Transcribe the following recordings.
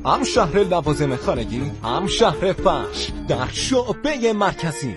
هم شهر لوازم خانگی، هم شهر فرش، در شعبه مرکزی.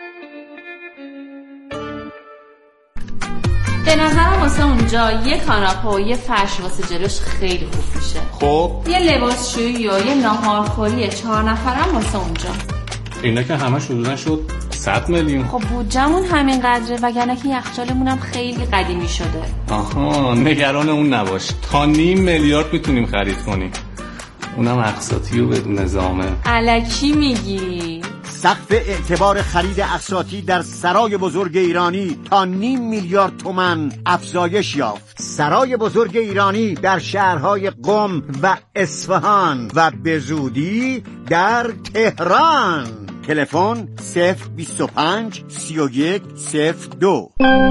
به نظرم واسه اونجا یه کاناپه و یه فرش واسه جلوش خیلی خوب میشه. خب یه لباسشویی و یه ناهارخوری 4 نفرم واسه اونجا. اینا که همش حدوداً شد 100 میلیون. خب بودجمون همین قدره، وگرنه که یخچالمون هم خیلی قدیمی شده. آها، نگران اون نباش، تا 5 میلیارد میتونیم خرید کنیم، اونم اقساطی و بدون نظامه. الکی میگی؟ سقف اعتبار خرید اقساطی در سرای بزرگ ایرانی تا 5 میلیارد تومان افزایش یافت. سرای بزرگ ایرانی در شهرهای قم و اصفهان و به زودی در تهران. تلفن 025 31 02.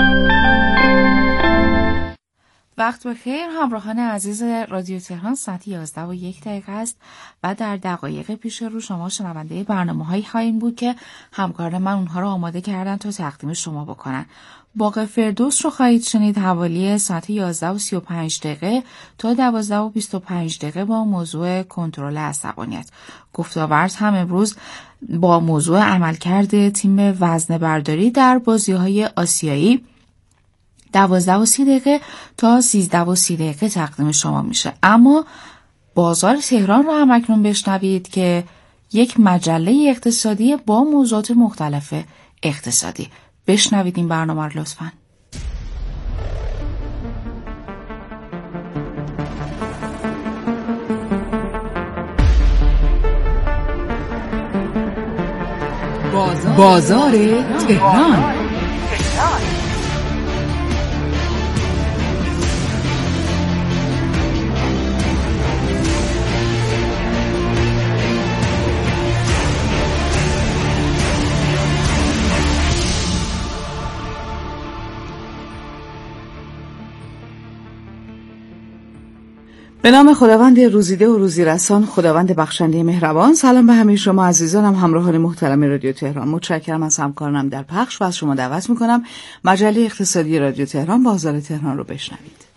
وقت بخیر همراهان عزیز رادیو تهران، ساعت 11:01 است و در دقایق پیش رو شما شنونده برنامه‌هایی خواهید بود که همکاران من اونها رو آماده کردن تا تقدیم شما بکنن. باغ فردوس رو خواهید شنید حوالی ساعت 11:35 تا 12:25 با موضوع کنترل عصبانیت. گفتاورز هم امروز با موضوع عملکرد تیم وزنه برداری در بازی‌های آسیایی 12:30 تا 13:30 تقدیم شما میشه. اما بازار تهران رو هم اکنون بشنوید که یک مجله اقتصادی با موضوعات مختلف اقتصادی. بشنوید این برنامه رو لطفاً. بازار تهران. به نام خداوند روزیده و روزیرسان، خداوند بخشنده مهربان. سلام به همه شما عزیزانم، همراهان محترم رادیو تهران. متشکرم از همکارانم در پخش و از شما دعوت میکنم مجله اقتصادی رادیو تهران بازار تهران رو بشنوید.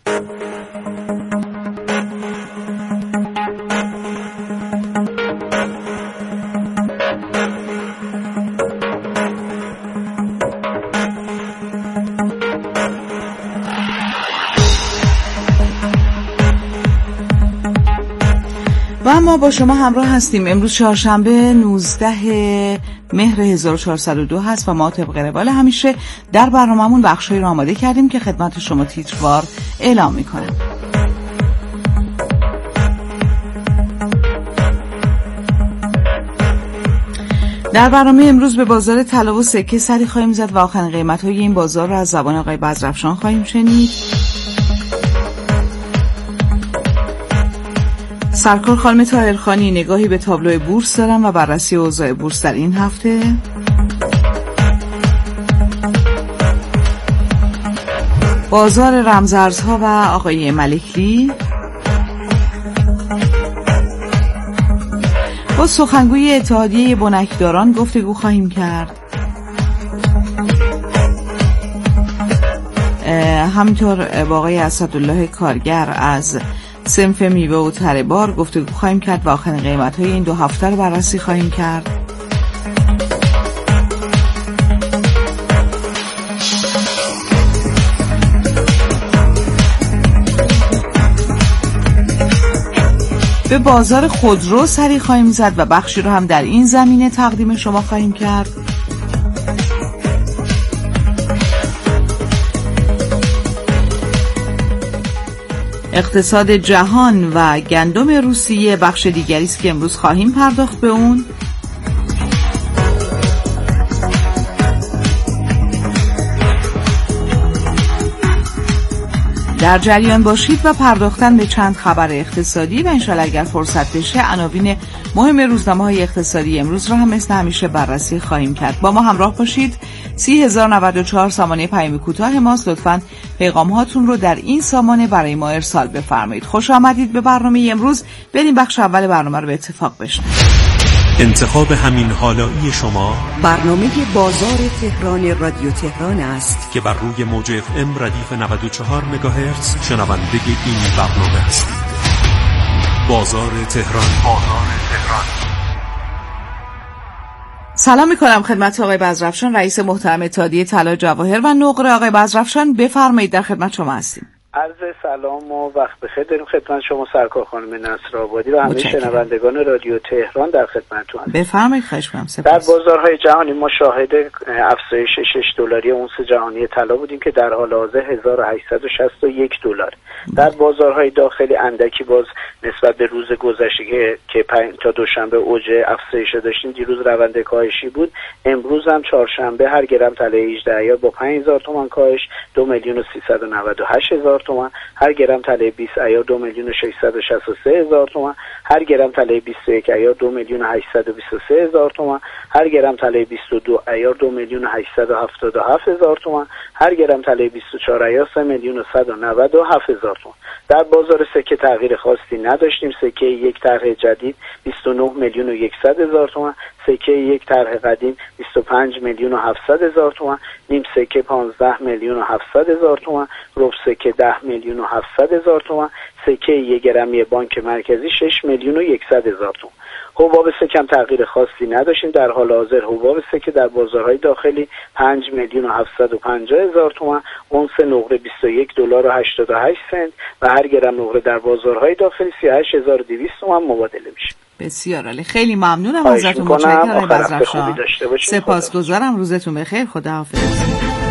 و ما با شما همراه هستیم. امروز چهارشنبه 19 مهر 1402 هست و ما طبق روال همیشه در برنامه‌مون بخشایی رو آماده کردیم که خدمت شما تیتروار اعلام می‌کنم. در برنامه امروز به بازار طلا و سکه سری خواهیم زد و آخرین قیمت‌های این بازار رو از زبان آقای بزرافشان خواهیم شنید. سرکار خانم طاهرخانی نگاهی به تابلوی بورس دارم و بررسی اوضاع بورس در این هفته. بازار رمزارزها و آقای ملکلی. با سخنگوی اتحادیه بنکداران گفتگو خواهیم کرد. همینطور با آقای اسدالله کارگر از صنف میوه و تره بار گفتگو خواهیم کرد و آخرین قیمت‌های این 2 هفته رو بررسی خواهیم کرد. به بازار خودرو سری خواهیم زد و بخشی رو هم در این زمینه تقدیم شما خواهیم کرد. اقتصاد جهان و گندم روسیه بخش دیگری است که امروز خواهیم پرداخت به اون. در جریان باشید و پرداختن به چند خبر اقتصادی و انشالله اگر فرصت بشه عناوین مهم روزنامه‌های اقتصادی امروز را هم مثل همیشه بررسی خواهیم کرد. با ما همراه باشید. 30094 سامانه پیام کوتاه ماست. لطفاً پیغام هاتون رو در این سامانه برای ما ارسال بفرمایید. خوش آمدید به برنامه امروز. بریم بخش اول برنامه رو به اتفاق بشنویم. انتخاب همین حالایی شما برنامه بازار تهران رادیو تهران است که بر روی موج FM ردیف 94 مگاهرتز شنونده این برنامه هستید. بازار تهران. سلام میکنم خدمت آقای بزرافشان، رئیس محترم اتحادیه طلا جواهر و نقره. آقای بزرافشان بفرمایید، در خدمت شما هستیم. عرض سلام و وقت بخیر داریم خدمت شما سرکار خانم نصرآبادی و همه شنوندگان رادیو تهران در خدمتتون. بفرمایید. خواهش می‌کنم. در بازارهای جهانی ما شاهد افزایش 6 دلاری اونس جهانی طلا بودیم که در حال حاضر 1861 دلار. در بازارهای داخلی اندکی باز نسبت به روز گذشته که تا دوشنبه اوج افزایش داشتیم، دیروز روند کاهشی بود. امروز هم چهارشنبه هر گرم طلای 18 ایار با 5000 تومان کاهش 2,398,000 تومان، هر گرم طلای 20 ایار 2,663,000 تومان، هر گرم طلای 21 ایار 2,823,000 تومان، هر گرم طلای 22 ایار 2,877,000 تومان، هر گرم طلای 24 ایار 3,197,000 تومان. در بازار سکه تغییر خاصی نداشتیم. سکه یک طرح جدید 29,100,000 تومان، سکه یک طرح قدیم 25,700,000 تومان، نیم سکه 15,700,000 تومان، ربع سکه 10,700,000 تومان، سکه یک گرمی بانک مرکزی 6,100,000 تومان. حباب سکه هم تغییر خاصی نداشتیم. در حال حاضر حباب سکه در بازارهای داخلی 5,750,000 تومان، اونس نقره 21 دلار و 88 سنت و هر گرم نقره در بازارهای داخلی 38,200 تومان مبادله میشه. بسیار عالی، خیلی ممنونم ازتون. متشکرم آقای بزرافشان. سپاسگزارم، روزتون بخیر. خداحافظ.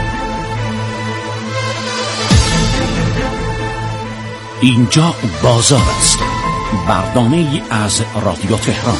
اینجا بازار است. برنامه‌ای از رادیو تهران.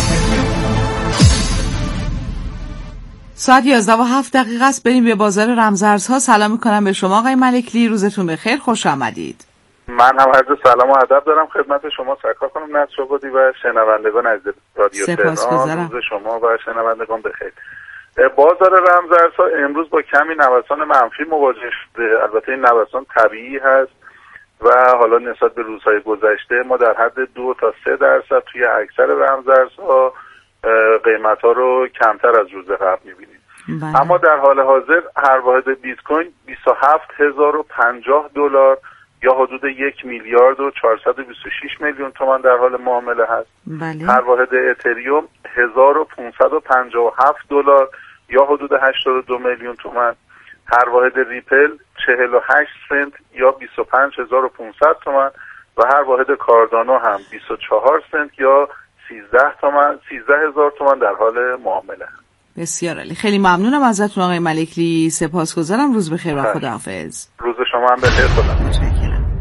ساعت 11:07 است. بریم به بازار رمزارزها. سلام میکنم به شما آقای ملکلی، روزتون بخیر، خوش آمدید. من هم عرض سلام و ادب دارم خدمت شما سرکار خانم نصرآبادی و شنوندگان عزیز رادیو تهران. روز شما و شنوندگان بخیر. بازار رمزارزها امروز با کمی نوسان منفی مواجه شده. البته این نوسان طبیعی هست و حالا نسبت به روزهای گذشته ما در حد 2 تا 3% توی اکثر رمزارزها قیمت‌ها رو کمتر از روز قبل می‌بینیم. اما در حال حاضر هر واحد بیت کوین 27,050 دلار یا حدود 1,426,000,000 تومان در حال معامله هست. هر واحد اتریوم 1,557 دلار یا حدود 82 میلیون تومان. هر واحد ریپل 48 سنت یا 25,500 تومان و هر واحد کاردانو هم 24 سنت یا 13,000 تومان در حال معامله. بسیار عالی، خیلی ممنونم ازتون آقای ملکلی، سپاسگزارم. روز بخیر و خداحافظ. روز شما هم بخیر. خدا.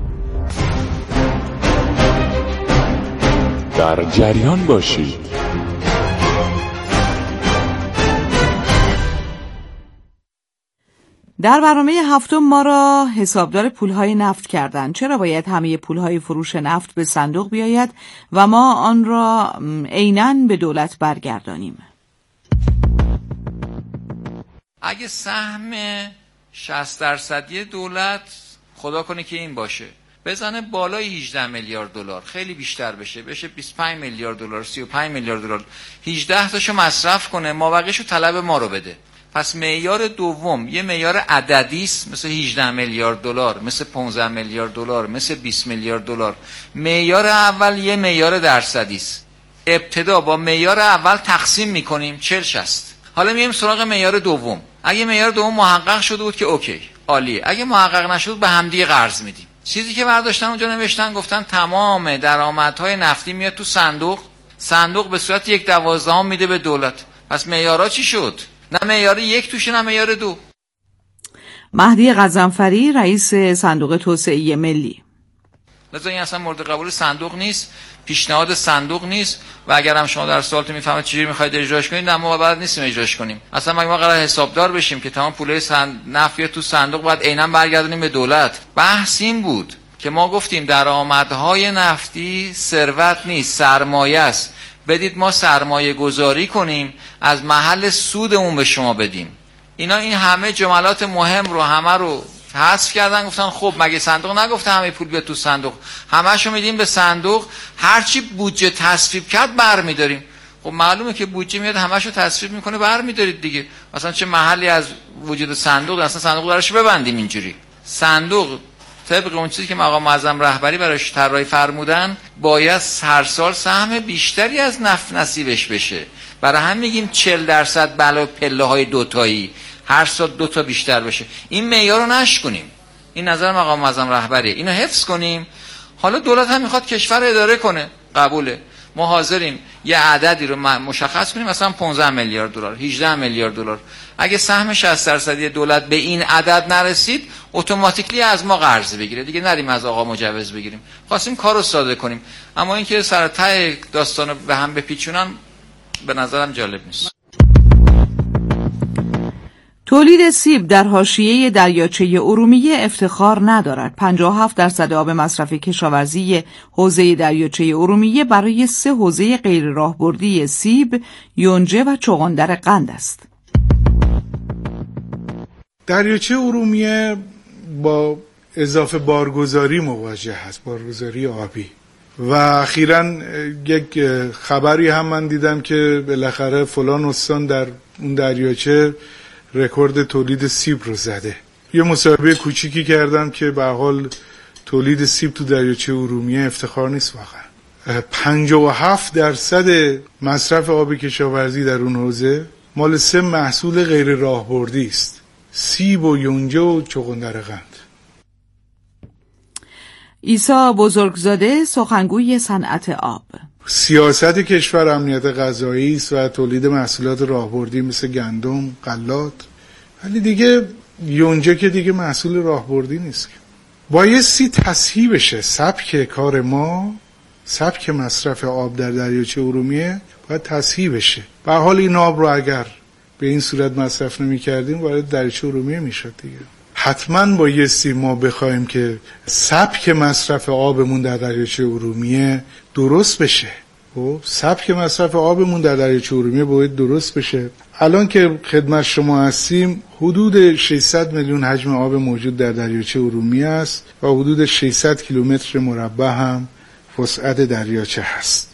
در جریان باشید. در برنامه هفتم ما را حسابدار پولهای نفت کردند. چرا باید همه پولهای فروش نفت به صندوق بیاید و ما آن را عیناً به دولت برگردانیم؟ اگه سهم 60% دولت، خدا کنه که این باشه، بزنه بالای 18 میلیارد دلار، خیلی بیشتر بشه 25 میلیارد دلار، 35 میلیارد دلار، 18 تاشو مصرف کنه، مابقیشو طلب ما رو بده. پس معیار دوم یه معیار عددی است، مثل 18 میلیارد دلار، مثل 15 میلیارد دلار، مثل 20 میلیارد دلار. معیار اول یه معیار درصدی است. ابتدا با معیار اول تقسیم میکنیم 40-60. حالا میایم سراغ معیار دوم. اگه معیار دوم محقق شده بود که اوکی، عالیه. اگه محقق نشد به همدیگه قرض میدیم. چیزی که برداشتن اونجا نوشتن، گفتن تمام درآمدهای نفتی میاد تو صندوق به صورت 1/12 میده به دولت. پس معیارها چی شد؟ نه معیار 1 توشه، نه معیار 2. مهدی غضنفری، رئیس صندوق توسعه ملی: لذا این اصلا مورد قبول صندوق نیست، پیشنهاد صندوق نیست و اگر هم شما در سوالتون میفهمید چجوری میخواید اجراش کنید، نه ما بلد نیستیم اجراش کنیم. اصلا ما قرار حسابدار بشیم که تمام پول نفت تو صندوق باید عیناً برگردونیم به دولت. بحث این بود که ما گفتیم درآمدهای نفتی ثروت نیست، سرمایه است. بدید ما سرمایه گذاری کنیم، از محل سودمون به شما بدیم. این همه جملات مهم رو همه رو حذف کردن، گفتن خب مگه صندوق نگفته همه پول بیاد تو صندوق؟ همه‌شو میدیم به صندوق، هرچی بودجه تصویب کرد برمی‌داریم. خب معلومه که بودجه میاد همه‌شو تصویب میکنه، برمی‌دارید دیگه. مثلا چه محلی از وجود صندوق، اصلا صندوق درش ببندیم اینجوری. صندوق طبق اون چیزی که مقام معظم رهبری براش طراحی فرمودن باید هر سال سهم بیشتری از نفت نصیبش بشه. برای هم میگیم 40% بالا پله‌های دوتایی، هر سال 2 تا بیشتر بشه. این معیار رو نشکنیم. این نظر مقام معظم رهبریه، اینو حفظ کنیم. حالا دولت هم میخواد کشور اداره کنه، قبوله. ما حاضریم یه عددی رو مشخص کنیم، مثلا 15 میلیارد دلار، 18 میلیارد دلار. اگه سهم 60% دولت به این عدد نرسید، اتوماتیکلی از ما قرض بگیره. دیگه نریم از آقا مجوز بگیریم. خواستیم کارو ساده کنیم. اما اینکه سر ته داستانو به هم بپیچونن به نظرم جالب نیست. تولید سیب در حاشیه دریاچه ارومیه افتخار ندارد. 57% آب مصرف کشاورزی حوزه دریاچه ارومیه برای 3 حوزه غیر راهبردی سیب، یونجه و چغندر قند است. دریاچه ارومیه با اضافه بارگذاری مواجه است، بارگذاری آبی. و اخیراً یک خبری هم من دیدم که بالاخره فلان استان در اون دریاچه رکورد تولید سیب رو زده. یه مصاحبه کوچیکی کردم که به حال تولید سیب تو دریاچه ارومیه افتخار نیست واقعا. 57% مصرف آب کشاورزی در اون حوزه مال 3 محصول غیر راهبردی است: سیب و یونجه و چغندر قند. عیسی بزرگزاده، سخنگوی صنعت آب: سیاست کشور امنیت غذایی است و تولید محصولات راهبردی مثل گندم، غلات. ولی دیگه یونجه که دیگه محصول راهبردی نیست. بایستی تصحیح بشه سبک کار ما، سبک مصرف آب در دریاچه ارومیه باید تصحیح بشه. به حال این آب رو اگر به این صورت مصرف نمی کردیم وارد دریاچه ارومیه میشد دیگه. حتما بایستی ما بخوایم که سبک مصرف آبمون در دریاچه ارومیه درست بشه. سبک مصرف آبمون در دریاچه ارومیه باید درست بشه. الان که خدمت شما هستیم حدود 600 میلیون حجم آب موجود در دریاچه ارومیه است و حدود 600 کیلومتر مربع هم وسعت دریاچه هست.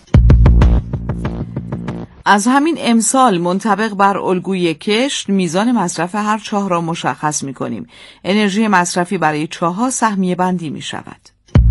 از همین امسال منطبق بر الگوی کشت میزان مصرف هر چاه را مشخص می کنیم. انرژی مصرفی برای چاه‌ها سهمیه بندی می شود.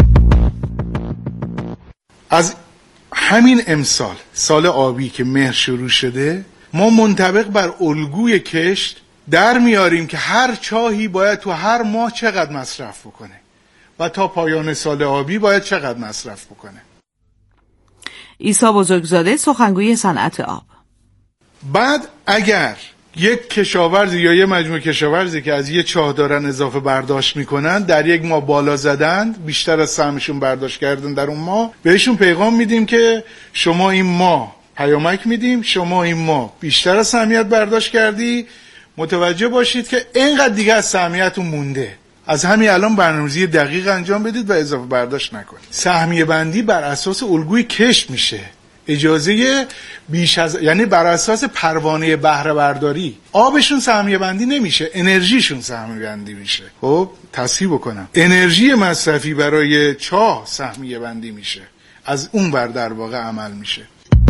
از همین امسال، سال آبی که مهر شروع شده، ما منطبق بر الگوی کشت در میاریم که هر چاهی باید تو هر ماه چقدر مصرف بکنه و تا پایان سال آبی باید چقدر مصرف بکنه. عیسی بزرگزاده، سخنگوی صنعت آب: بعد اگر یک کشاورزی یا یه مجموعه کشاورزی که از یه چاه دارن اضافه برداشت میکنن، در یک ماه بالا زدند، بیشتر از سهمشون برداشت کردن در اون ماه، بهشون پیغام میدیم که شما این ماه پیامک میدیم، شما این ماه بیشتر از سهمیت برداشت کردی، متوجه باشید که اینقدر دیگه از سهمیتون مونده. از همین الان برنامه‌ریزی دقیق انجام بدید و اضافه برداشت نکنید. سهمیه بندی بر اساس الگوی کشت میشه. اجازه بیش از، یعنی بر اساس پروانه بهره برداری. آبشون سهمیه بندی نمیشه، انرژیشون سهمیه بندی میشه. خب تصحیح بکنم، انرژی مصرفی برای چاه سهمیه بندی میشه، از اون بر در واقع عمل میشه.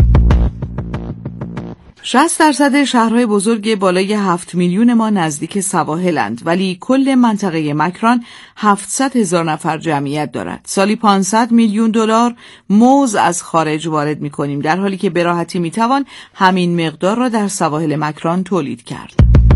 60% شهرهای بزرگ بالای 7 میلیون ما نزدیک سواحلند، ولی کل منطقه مکران 700,000 نفر جمعیت دارد. سالی 500 میلیون دلار موز از خارج وارد می‌کنیم، در حالی که به راحتی می‌توان همین مقدار را در سواحل مکران تولید کرد.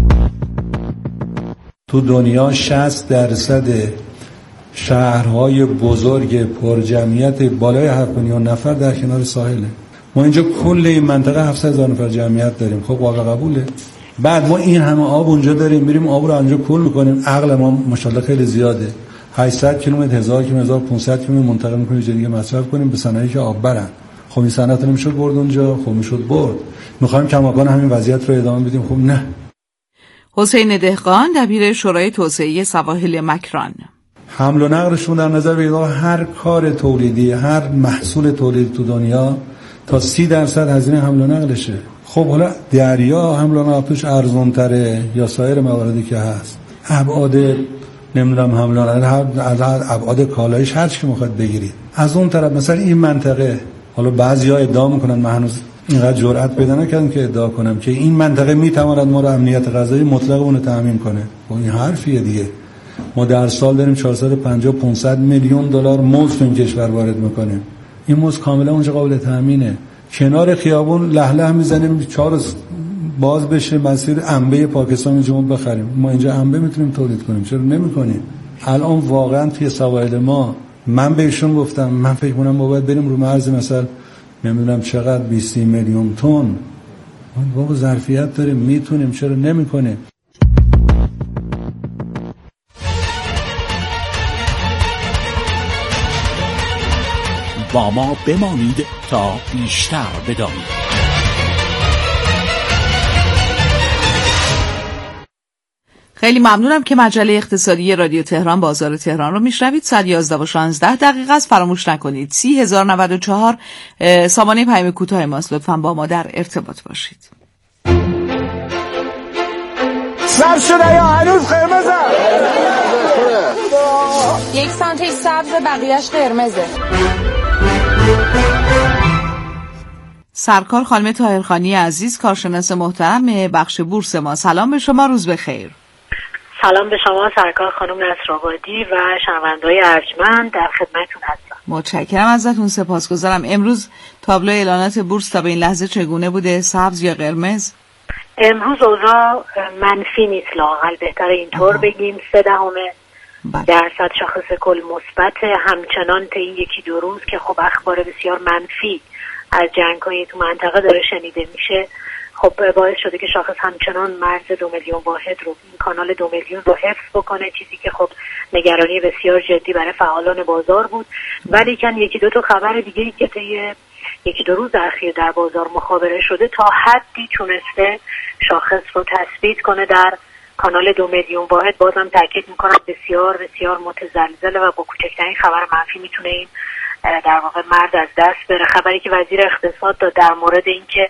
تو دنیا 60% شهرهای بزرگ پرجمعیت بالای 7 میلیون نفر در کنار ساحله. ما اینجا کل این منطقه 700,000 نفر جمعیت داریم. خب واقعا قبوله. بعد ما این همه آب اونجا داریم، میریم آب رو اونجا کل میکنیم. عقل ما ماشاءالله خیلی زیاده. 800 کیلومتر، 1000 کیلومتر، 1500 کیلومتر منتقل میکنیم جای دیگه مصرف کنیم به صنایعی که آب برن. خب این صنعت نمیشد برد اونجا، خب میشد برد. میخوایم کماکان همین وضعیت رو ادامه بدیم، خب نه. حسین دهقان، دبیر شورای توسعه سواحل مکران: حمل و نقلشون در نظر بگیرید هر کار تولیدی، هر محصول تولیدی تو دنیا تا 30% هزینه حمل و نقلشه. خب حالا دریا حمل و نقلش ارزان تره یا سایر مواردی که هست، ابعاد نمیدونم حمل و نقل، ابعاد کالایش هر چی میخواد بگیرید. از اون طرف مثلا این منطقه، حالا بعضیا ادعا میکنن، من هنوز اینقدر جرئت پیدا نکردم که ادعا کنم که این منطقه میتواند ما رو امنیت غذایی مطلق اون رو تامین کنه. خب این حرفیه دیگه. ما در سال داریم 450-500 میلیون دلار مزد تو این کشور وارد میکنیم. این مزد کاملا اونجا قابل تامینه. کنار خیابون لهله میزنیم 4 باز بشه مسیر انبه پاکستان اینجا بخریم. ما اینجا انبه میتونیم تولید کنیم، چرا نمیکنیم؟ الان واقعا توی سواحل ما من بهشون گفتم من فکر کنم ما باید بریم رو مرز مثلا نمیدونم چقدر 20 میلیون تن. واقعا ظرفیت داریم، میتونیم، چرا نمیکنیم؟ با ما بمانید تا بیشتر بدانید. خیلی ممنونم که مجله اقتصادی رادیو تهران بازار تهران رو میشنوید. 11:16 است. فراموش نکنید 30094 سامانه پیام کوتاه ماست. لطفاً با ما در ارتباط باشید. سبز شده یا هنوز قرمزه؟ 1 سانتی سبز بقیهش قرمزه. سرکار خانم طاهرخانی عزیز، کارشناس محترم بخش بورس ما، سلام به شما، روز بخیر. سلام به شما سرکار خانم نصرآبادی و شنونده‌های ارجمند، در خدمتتون هستم. متشکرم ازتون، سپاسگزارم. امروز تابلو اعلانات بورس تا به این لحظه چگونه بوده؟ سبز یا قرمز؟ امروز اوضاع منفی نیست، لااقل بهتر اینطور بگیم. 0.3% شاخص کل مثبت، همچنان تا این 1-2 روز که خب اخبار بسیار منفی از جنگ‌های تو منطقه داره شنیده میشه، خب باعث شده که شاخص همچنان مرز 2 میلیون واحد رو، این کانال 2 میلیون رو حفظ بکنه، چیزی که خب نگرانی بسیار جدی برای فعالان بازار بود. ولی کن 1-2 تا خبر دیگه‌ای که طی 1-2 روز اخیر در بازار مخابره شده تا حدی تونسته شاخص رو تثبیت کنه در کانال 2 میلیون واحد. بازم تاکید میکنم بسیار بسیار متزلزل و با کوچکترین خبر منفی میتونه این در واقع مرز از دست بره. خبری که وزیر اقتصاد داد در مورد اینکه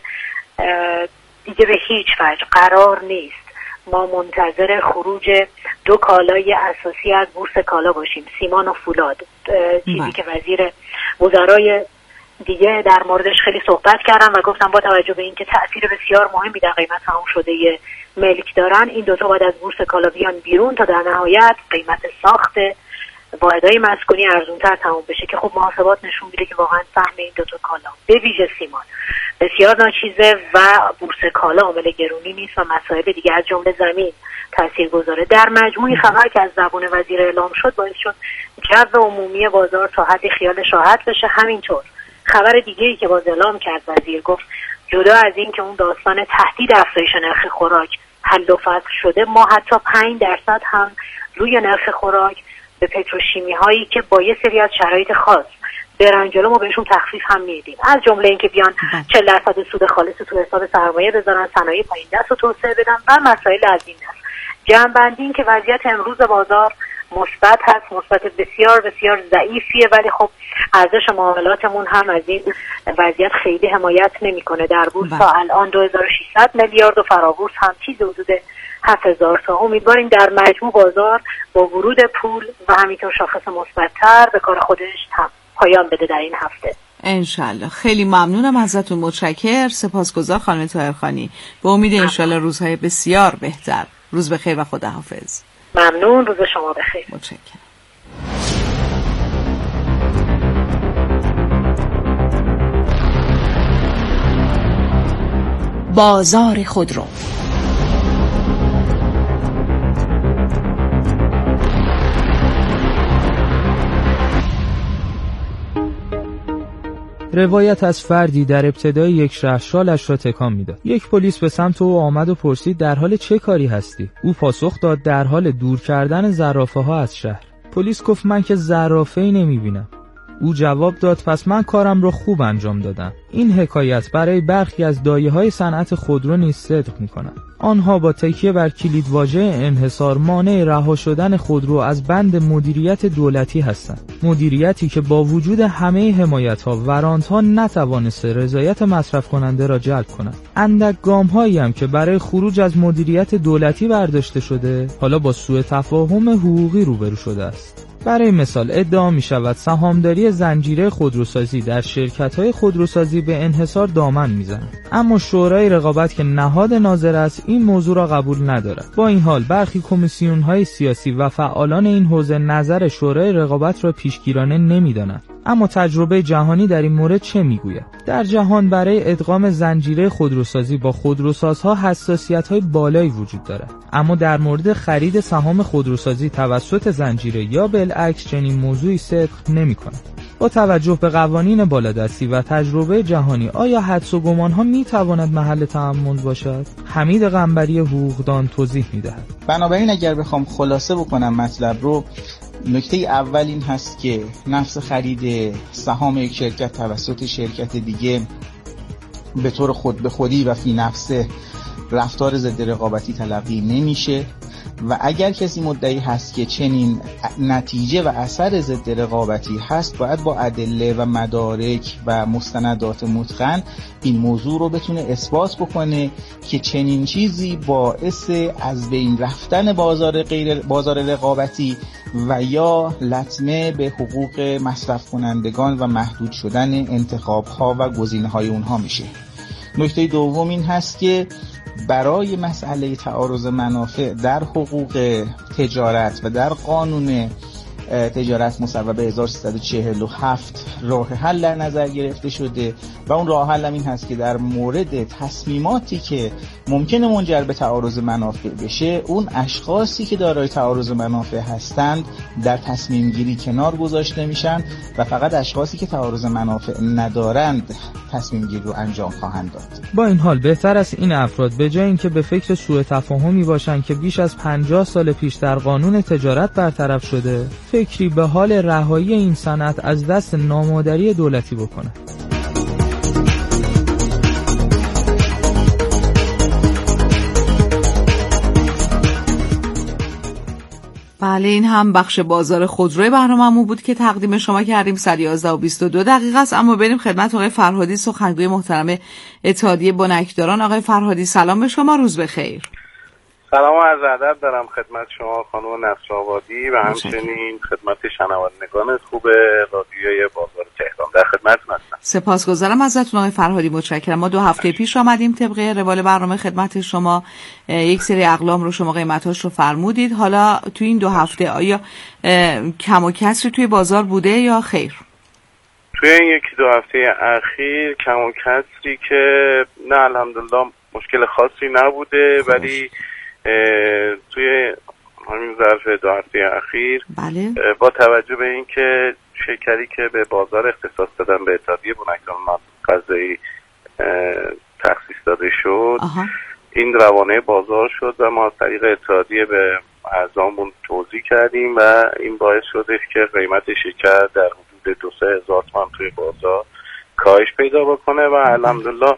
دیگه به هیچ وجه قرار نیست ما منتظر خروج 2 کالای اساسی از بورس کالا باشیم، سیمان و فولاد، چیزی که وزرای دیگه در موردش خیلی صحبت کردن و گفتم با توجه به اینکه تأثیر بسیار مهمی در قیمت تمام شده ملک دارن، این 2 تا باید از بورس کالا بیان بیرون تا در نهایت قیمت ساخت واحدهای مسکونی ارزونتر تمام بشه که خب محاسبات نشون میده که واقعا سهم این 2 تا کالا به ویژه سیمان بسیار ناچیزه و بورس کالا عامل گرونی نیست و مسائل دیگه از جمله زمین تاثیرگذاره. در مجموع خبر که از زبان وزیر اعلام شد باعث شد جو عمومی بازار تا حدی خیالش راحت بشه. همینطور خبر دیگه‌ای که باز اعلام کرد وزیر، گفت جدا از این که اون داستان تهدید افزایش نرخ خوراک حل و فصل شده، ما حتی 5% هم روی نرخ خوراک به پتروشیمی هایی که با یه سری از شرایط خاص برن جلو ما بهشون تخفیف هم میدیم، از جمله اینکه بیان 40% سود خالص تو حساب سرمایه بذارن، صنایع پایین دست رو توسعه بدن و مسائل از این دست. جمع‌بندی این که وضعیت امروز بازار مثبت هست، مثبت بسیار بسیار ضعیفیه، ولی خب ارزش معاملاتمون هم از این وضعیت خیلی حمایت نمیکنه. در بورس تا الان 2600 میلیارد و فرابورس هم چیز حدود 7000 تا. امیدواریم در مجموع بازار با ورود پول و همینطور شاخص مثبت‌تر به کار خودش پایان بده در این هفته انشالله. خیلی ممنونم ازتون، متشکر، سپاسگزار خانم طاهرخانی. به امید انشالله روزهای بسیار بهتر. روز بخیر و خداحافظ. ممنون، روز شما بخیر. متشکرم. بازار خودرو. روایت از فردی در ابتدای یک شهر شالش را تکان میداد. یک پلیس به سمت او آمد و پرسید در حال چه کاری هستی؟ او پاسخ داد در حال دور کردن زرافه‌ها از شهر. پلیس گفت من که زرافه‌ای نمیبینم. او جواب داد پس من کارم را خوب انجام دادم. این حکایت برای برخی از دایه‌های صنعت خودرو نیز صدق می‌کند. آنها با تکیه بر کلیدواژه انحصار مانع رها شدن خودرو از بند مدیریت دولتی هستند. مدیریتی که با وجود همه حمایت‌ها و رانت‌ها نتوانسته رضایت مصرف کننده را جلب کند. اندک گام‌هایی هم که برای خروج از مدیریت دولتی برداشته شده، حالا با سوء تفاهم حقوقی روبرو شده است. برای مثال ادعا می شود سهامداری زنجیره خودروسازی در شرکت‌های خودروسازی به انحصار دامن می‌زند، اما شورای رقابت که نهاد ناظر است این موضوع را قبول ندارد. با این حال برخی کمیسیون‌های سیاسی و فعالان این حوزه نظر شورای رقابت را پیشگیرانه نمی‌دانند. اما تجربه جهانی در این مورد چه میگوید؟ در جهان برای ادغام زنجیره خودروسازی با خودروسازها حساسیت‌های بالایی وجود دارد، اما در مورد خرید سهام خودروسازی توسط زنجیره یا بالعکس چنین موضوعی صدق نمی‌کند. با توجه به قوانین بالادستی و تجربه جهانی آیا حدس و گمان‌ها می‌تواند محل تأمل باشد؟ حمید قنبری حقوقدان توضیح می‌دهد. بنابراین اگر بخوام خلاصه بکنم مطلب رو، نکته اول این هست که نفس خرید سهام یک شرکت توسط شرکت دیگه به طور خود به خودی و فی نفسه رفتار ضد رقابتی تلقی نمیشه و اگر کسی مدعی هست که چنین نتیجه و اثر ضد رقابتی هست، باید با ادله و مدارک و مستندات متقن این موضوع رو بتونه اثبات بکنه که چنین چیزی باعث از بین رفتن بازار رقابتی و یا لطمه به حقوق مصرف کنندگان و محدود شدن انتخاب‌ها و گزینه‌های اونها میشه. نکته دوم این هست که برای مسئله تعارض منافع در حقوق تجارت و در قانون تجارت مصوب 1347 راه حل در نظر گرفته شده و اون راه حل این هست که در مورد تصمیماتی که ممکنه منجر به تعارض منافع بشه، اون اشخاصی که دارای تعارض منافع هستند در تصمیم گیری کنار گذاشته میشن و فقط اشخاصی که تعارض منافع ندارند تصمیم گیری رو انجام خواهند داد. با این حال بهتر است این افراد به جای اینکه به فکر سوء تفاهمی باشند که بیش از 50 سال پیش در قانون تجارت برطرف شده، فکری به حال رهایی این صنعت از دست نامادری دولتی بکنند. بله، این هم بخش بازار خودروی برنامه‌مون بود که تقدیم شما کردیم. 11:22 است. اما بریم خدمت آقای فرهادی، سخنگوی محترم اتحادیه بنکداران. آقای فرهادی سلام به شما، روز بخیر. سلام و عرض ادب دارم خدمت شما خانم نصرآبادی و همچنین خدمت شنوندگان خوب رادیوی بازار تهران. در خدمتتون هستم. سپاسگزارم ازتون آقای فرهادی، متشکرم. ما 2 هفته پیش آمدیم طبق روال برنامه خدمت شما، یک سری اقلام رو شما قیمتاش رو فرمودید. حالا تو این 2 هفته آیا کم و کسری توی بازار بوده یا خیر؟ توی این 1-2 هفته اخیر کم و کسری که نه الحمدلله مشکل خاصی نبوده، ولی توی همین ظرف 2 هفته اخیر با توجه به اینکه شرکتی که به بازار اختصاص دادن به اتحادیه بنکداران غذایی تخصیص داده شد، این روانه بازار شد و ما از طریق اتحادیه به اعضامون توضیح کردیم و این باعث شده که قیمت شکر در حدود 2-3 هزار تومان توی بازار کاهش پیدا بکنه و الحمدلله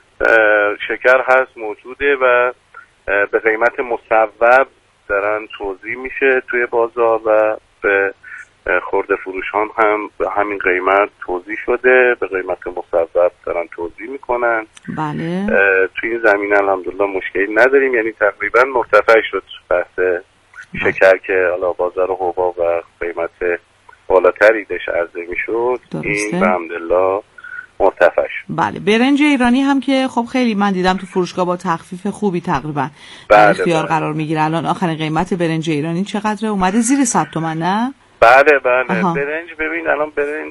شکر هست موجوده و به قیمت مصوب دارن توزیع میشه توی بازار و به خرده فروشان هم به همین قیمت توزیع شده، به قیمت مصوب دارن توزیع میکنن. بله. توی این زمینه الحمدلله مشکلی نداریم، یعنی تقریبا مرتفع شد بحث شکر که حالا بازار حباب و قیمت بالاتری داشت عرضه میشد، این الحمدلله مرتفع شد. بله. برنج ایرانی هم که خب خیلی من دیدم تو فروشگاه با تخفیف خوبی تقریبا اختیار قرار میگیره. الان آخرین قیمت برنج ایرانی چقدره؟ اومده زیر 100 تومن نه؟ بله. برنج ببین الان برنج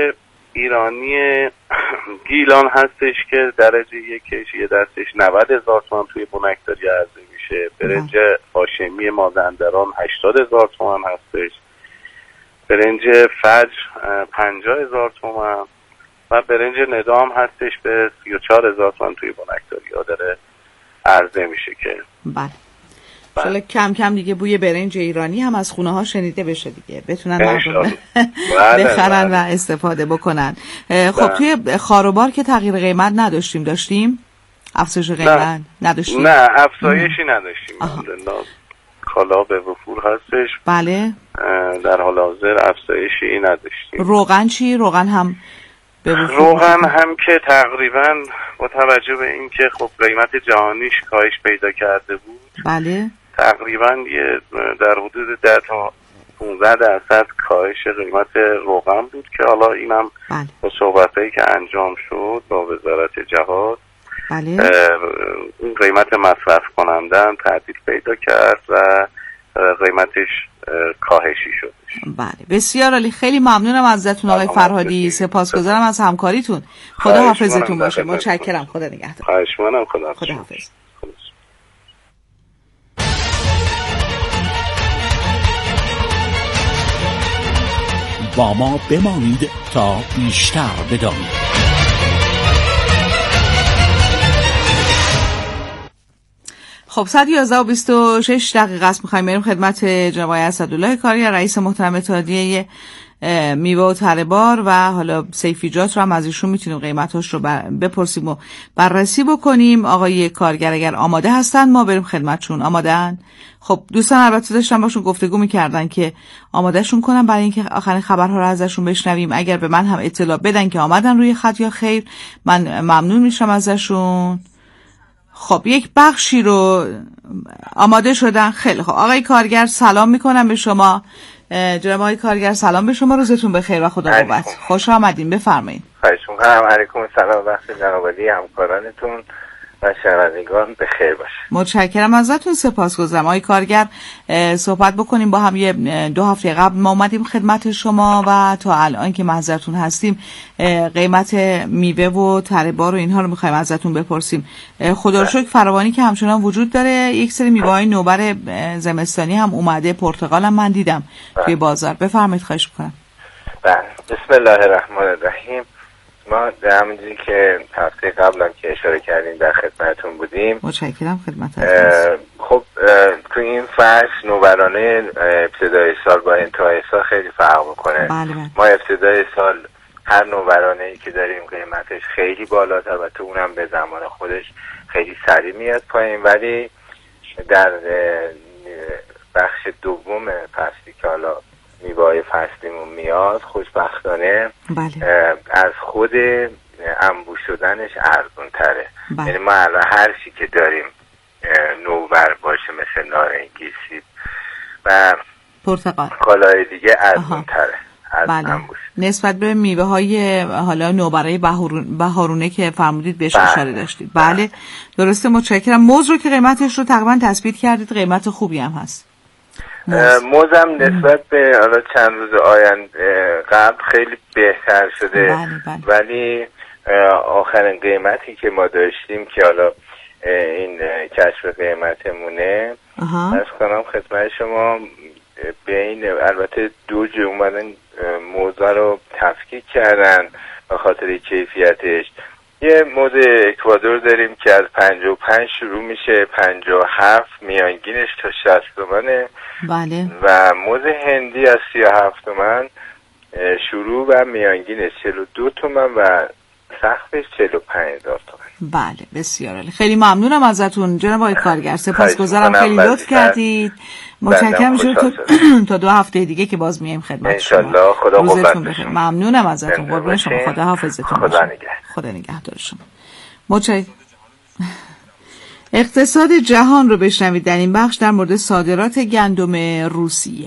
ایرانی گیلان هستش که درجه یکش یه دستش 90,000 تومان توی بنکداری عرضه میشه. برنج هاشمی مازندران 80,000 تومان هستش. برنج فجر 50,000 تومان و برنج ندام هستش به 34,000 تومان توی بنکداری ها داره عرضه میشه که بله. شالا کم کم دیگه بوی برنج ایرانی هم از خونه ها شنیده بشه دیگه، بتونن مردم بخرن و استفاده بکنن. خب توی خاروبار که تغییر قیمت نداشتیم، داشتیم افزایش قیمت نداشتیم؟ نه افزایشی نداشتیم الحمدلله، کالا به وفور هستش. بله. در حال حاضر افزایشی نداشتیم. روغن چی؟ روغن هم روغن هم که تقریبا با توجه به اینکه خب قیمت جهانیش کاهش پیدا کرده بود، بله، تقریبا در حدود 10 تا 15% کاهش قیمت روغن بود که حالا اینم با صحبتایی که انجام شد با وزارت جهاد این قیمت مصرف کننده هم تعدیل پیدا کرد و قیمتش کاهشی شد. بله بسیار عالی، خیلی ممنونم ازتون آقای فرهادی، سپاسگزارم از همکاریتون. خدا حافظتون باشه. متشکرم. خدا نگهدار. خواهش می‌کنم. خدا حافظ. با ما بمانید تا بیشتر بدانید. خب 111:26 است. می‌خوایم بریم خدمت جناب اسدالله کارگر، رئیس محترم اتحادیه میوه و تره‌بار، و حالا سیفیجات رو هم از ایشون میتونیم قیمتاش رو بپرسیم و بررسی بکنیم. آقای کارگر اگر آماده هستن ما بریم خدمتشون. آماده‌ان؟ خب دوستان البته داشتن باشون گفتگو میکردن که آمادهشون کنم برای اینکه آخرین خبرها رو ازشون بشنویم. اگر به من هم اطلاع بدن که آمدن روی خط یا خیر من ممنون میشم ازشون. خب یک بخشی رو آماده شدن. خیلی خب آقای کارگر سلام میکنم به شما. جناب آقای کارگر سلام به شما، روزتون بخیر و خدا قوت. خوش آمدین، بفرمایید. خواهش می‌کنم. علیکم السلام، وقت جناب عالی، همکارانتون و شنوندگان بخیر باشه. متشکرم ازتون، سپاسگزارم. آقای کارگر صحبت بکنیم با هم. 2 هفته قبل ما اومدیم خدمت شما و تا الان که محضرتون هستیم قیمت میوه و تره‌بار و اینها رو می‌خوایم ازتون بپرسیم. خدا رو شکر فراوانی که همچنان وجود داره. یک سری میوه‌های نوبر زمستانی هم اومده، پرتقال هم من دیدم توی بازار. بفرمایید خواهش می‌کنم. بله بسم الله الرحمن الرحیم. ما همونجوری که هفته قبل هم که اشاره کردیم در خدمتون بودیم. متشکرم خدمتتون. خب تو این فصل نوبرانه ابتدای سال با انتهای سال خیلی فرق میکنه. بله. ما ابتدای سال هر نوبرانه‌ای که داریم قیمتش خیلی بالاست و تو اونم به زمان خودش خیلی سریع میاد پایین، ولی در بخش دوم فصلی که حالا میوه‌های فصلیمون میاد خوشبختانه از خود انبوه شدنش ارزون تره. یعنی ما الان هر چی که داریم نوبر باشه مثل نارنگی، سیب و پرتقال، کالای دیگه ارزون تره از انبوش. نسبت به میوه های حالا نوبرای بهارونه که فرمودید بهش اشاره داشتید. بله درسته، متشکرم. موز رو که قیمتش رو تقریبا تثبیت کردید، قیمت خوبی هم هست. موزم نسبت به حالا چند روز آینده قبل خیلی بهتر شده. ولی آخرین قیمتی که ما داشتیم که حالا این کشف قیمتمونه از کنم خدمت شما، به این البته دوج اومدن موزه رو تفکیک کردن به خاطر کیفیتش. یه موز اکوادور داریم که از 55 شروع میشه، 57 میانگینش تا 60 تومنه. بله. و موز هندی از 37 تومن شروع و میانگینش 42 تومن و سقفش 45,000 تومن. بله بسیار عالی، خیلی ممنونم ازتون جناب آقای کارگر، سپاسگزارم، خیلی لطف کردید. متشکرم میشم تا 2 هفته دیگه که باز میایم خدمت شما. ان شاءالله. خدا قوت بشه. ممنونم ازتون، قربان شما، خدا حافظتون باشه. خدا نگهدار شما. اقتصاد جهان رو بشنوید در این بخش در مورد صادرات گندم روسیه.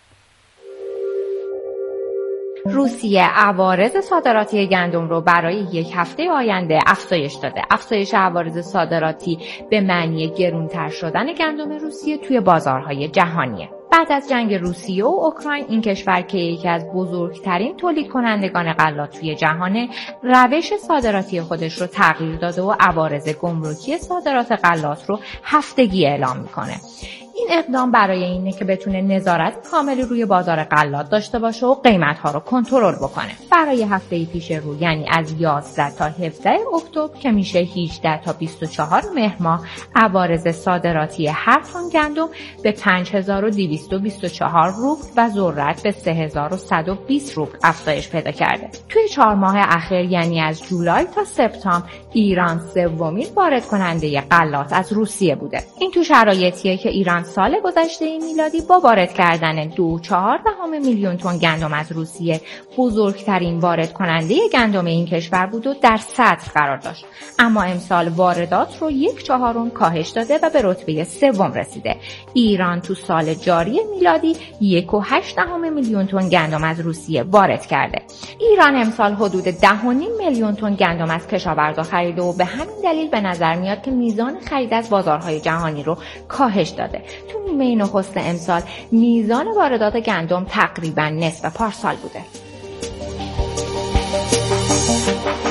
روسیه عوارض صادراتی گندم رو برای 1 هفته آینده افزایش داده. افزایش عوارض صادراتی به معنی گرانتر شدن گندم روسیه توی بازارهای جهانیه. بعد از جنگ روسیه و اوکراین، این کشور که یکی از بزرگترین تولید کنندگان غلات توی جهانه، روش صادراتی خودش رو تغییر داده و عوارض گمرکی صادرات غلات رو هفتگی اعلام میکنه. این اقدام برای اینه که بتونه نظارت کاملی روی بازار غلات داشته باشه و قیمت‌ها رو کنترل بکنه. برای هفته پیش رو، یعنی از 11 تا 17 اکتبر که میشه 18 تا 24 مهر ماه، عوارض صادراتی هر تن گندم به 5224 روبل و ذرت به 3120 روبل افزایش پیدا کرده. توی 4 ماه اخیر، یعنی از جولای تا سپتامبر، ایران 3مین وارد کننده غلات از روسیه بوده. این تو شرایطیه که ایران سال گذشته میلادی با وارد کردن 2.4 میلیون تن گندم از روسیه بزرگترین وارد کننده گندم این کشور بود و در صدر قرار داشت. اما امسال واردات رو 1/4 کاهش داده و به رتبه 3 رسیده. ایران تو سال جاری میلادی 1.8 میلیون تن گندم از روسیه وارد کرده. ایران امسال حدود 10.5 میلیون تن گندم از کشاورزا خریده و به همین دلیل به نظر میاد که میزان خرید از بازارهای جهانی رو کاهش داده. تو نیمه نخست امسال میزان واردات گندم تقریبا نصف پارسال بوده.